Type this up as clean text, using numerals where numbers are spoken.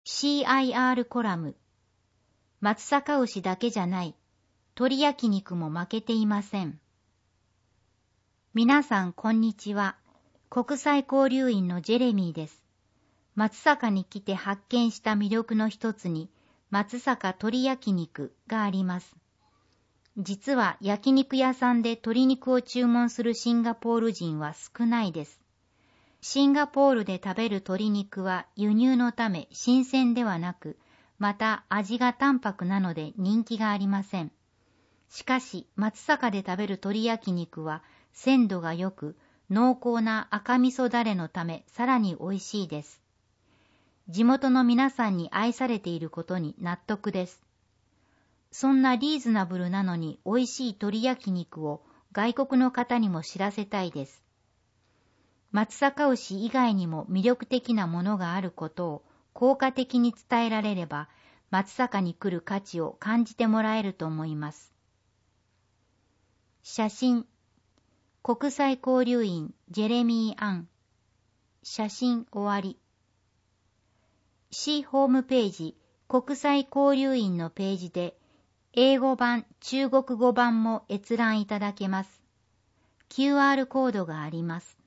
CIR コラム。松阪牛だけじゃない。鶏焼肉も負けていません。皆さんこんにちは。国際交流員のジェレミーです。松阪に来て発見した魅力の一つに、松阪鶏焼肉があります。実は焼肉屋さんで鶏肉を注文するシンガポール人は少ないです。シンガポールで食べる鶏肉は輸入のため新鮮ではなく、また味が淡白なので人気がありません。しかし松阪で食べる鶏焼肉は鮮度が良く、濃厚な赤味噌だれのためさらに美味しいです。地元の皆さんに愛されていることに納得です。そんなリーズナブルなのに美味しい鶏焼肉を外国の方にも知らせたいです。松阪牛以外にも魅力的なものがあることを効果的に伝えられれば、松阪に来る価値を感じてもらえると思います。写真。国際交流員ジェレミー・アン。写真終わり。市ホームページ、国際交流員のページで、英語版、中国語版も閲覧いただけます。QR コードがあります。